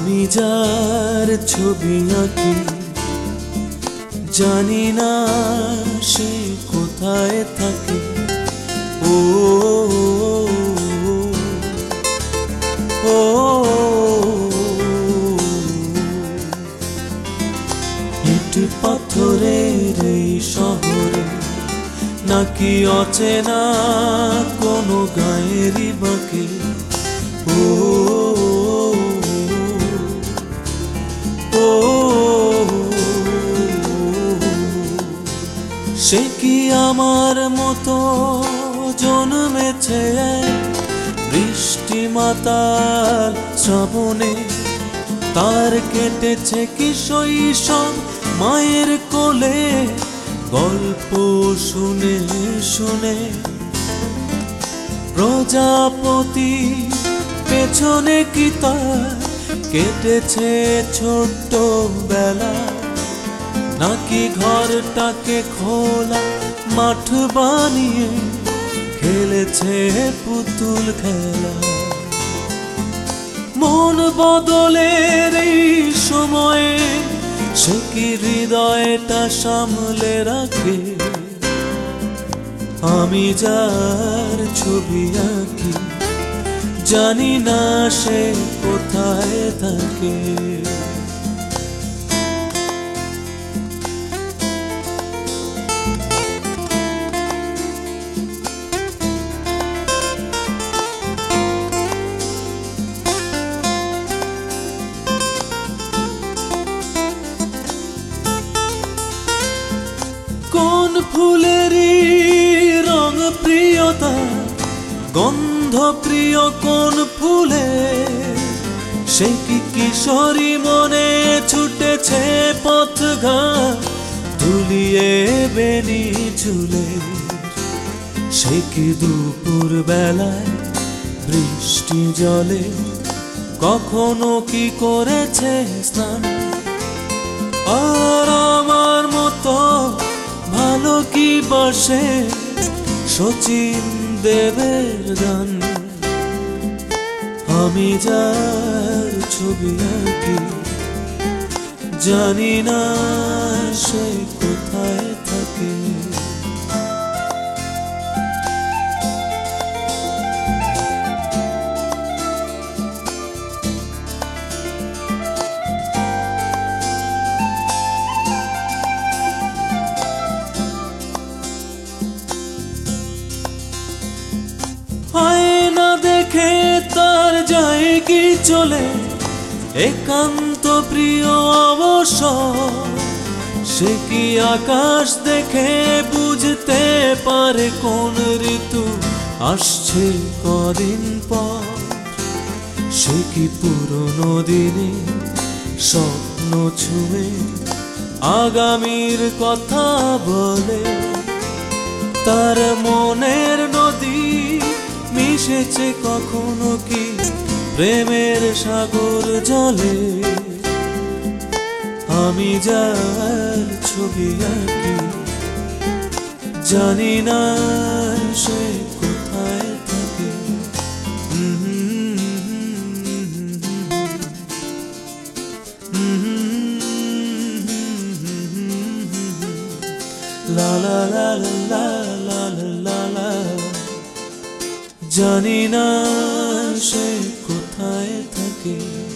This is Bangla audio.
আমি যার ছবি আঁকি জানি না সে কোথায় থাকে। ও ও ইট পাথরের এই শহরে নাকি অচেনা কোনো গায়েরই বাঁকে। ও সে কি আমার মতো জন্মেছে বৃষ্টি মাতাল শ্রাবণে, তার কেটেছে কি শৈশব মায়ের কোলে গল্প শুনে শুনে। প্রজাপতি পেছনে কি তার কেটেছে ছোট্ট বেলা, নাকি ঘরটাকে খোলা মাঠ বানিয়ে খেলেছে পুতুল খেলা। মন বদলের এই সময়ে সে কি হৃদয়টা সামলে রাখে। আমি যার ছবি আঁকি জানি না সে কোথায় থাকে। কোন ফুলেরই রং প্রিয়তা, গন্ধ প্রিয় কোন ফুলে, সে কি কিশোরী মনে ছুটেছে পথঘাট ধুলিয়ে বেনি চুলে। সে কি দুপুর বেলায় বৃষ্টি জলে কখনো কি করেছে স্নান। আর আমার মতো ভালো কি বাসে শচীন দেবের গান। আমি যার ছবি আঁকি জানি না সে কোথায় থাকে। আয়না দেখে তার যায় কি চলে একান্ত প্রিয় অবসর। সে কি আকাশ দেখে বুঝতে পারে কোন ঋতু আসছে কদিন পর। সে কি পুরনো দিনে স্বপ্ন ছুঁয়ে আগামীর কথা বলে। তার মনের নদী মিশেছে কখনো কি প্রেমের সাগর জলে। আমি যার ছবি আঁকি জানি না সে কোথায় থাকে। লা লা লা লা লা লা লা, জানি না সে কোথায় থাকে।